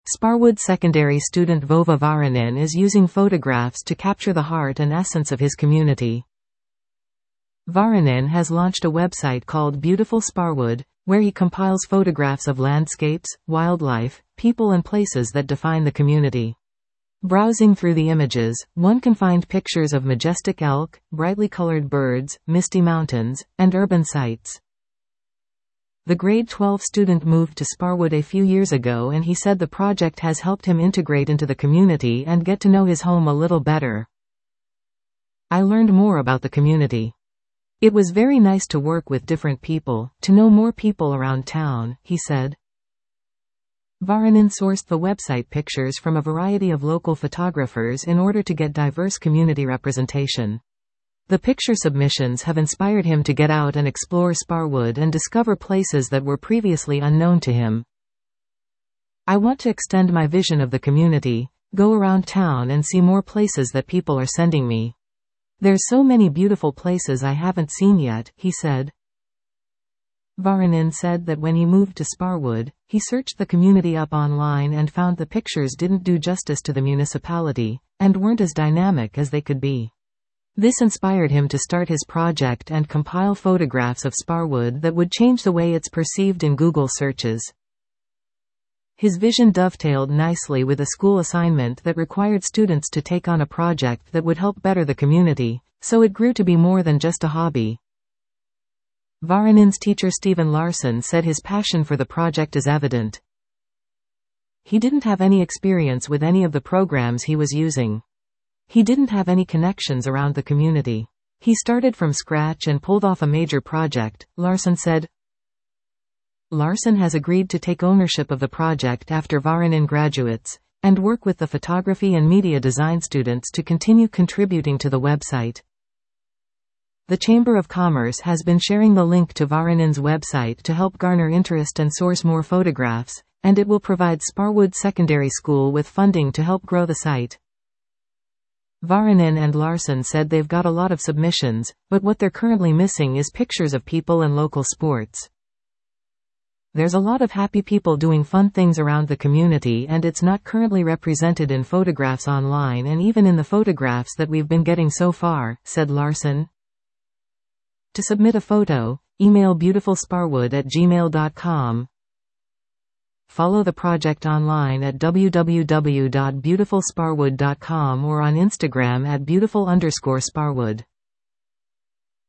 Sparwood Secondary student Vova Varanin is using photographs to capture the heart and essence of his community. Varanin has launched a website called Beautiful Sparwood, where he compiles photographs of landscapes, wildlife, people and places that define the community. Browsing through the images, one can find pictures of majestic elk, brightly colored birds, misty mountains, and urban sites. The grade 12 student moved to Sparwood a few years ago, and he said the project has helped him integrate into the community and get to know his home a little better. I learned more about the community. It was very nice to work with different people, to know more people around town, he said. Varanin sourced the website pictures from a variety of local photographers in order to get diverse community representation. The picture submissions have inspired him to get out and explore Sparwood and discover places that were previously unknown to him. I want to extend my vision of the community, go around town and see more places that people are sending me. There's so many beautiful places I haven't seen yet, he said. Varanin said that when he moved to Sparwood, he searched the community up online and found the pictures didn't do justice to the municipality, and weren't as dynamic as they could be. This inspired him to start his project and compile photographs of Sparwood that would change the way it's perceived in Google searches. His vision dovetailed nicely with a school assignment that required students to take on a project that would help better the community, so it grew to be more than just a hobby. Varanin's teacher Stephen Larson said his passion for the project is evident. He didn't have any experience with any of the programs he was using. He didn't have any connections around the community. He started from scratch and pulled off a major project, Larson said. Larson has agreed to take ownership of the project after Varanin graduates, and work with the photography and media design students to continue contributing to the website. The Chamber of Commerce has been sharing the link to Varanin's website to help garner interest and source more photographs, and it will provide Sparwood Secondary School with funding to help grow the site. Varanin and Larson said they've got a lot of submissions, but what they're currently missing is pictures of people and local sports. There's a lot of happy people doing fun things around the community, and it's not currently represented in photographs online and even in the photographs that we've been getting so far, said Larson. To submit a photo, email beautifulsparwood@gmail.com. Follow the project online at www.beautifulsparwood.com or on Instagram at beautiful_Sparwood.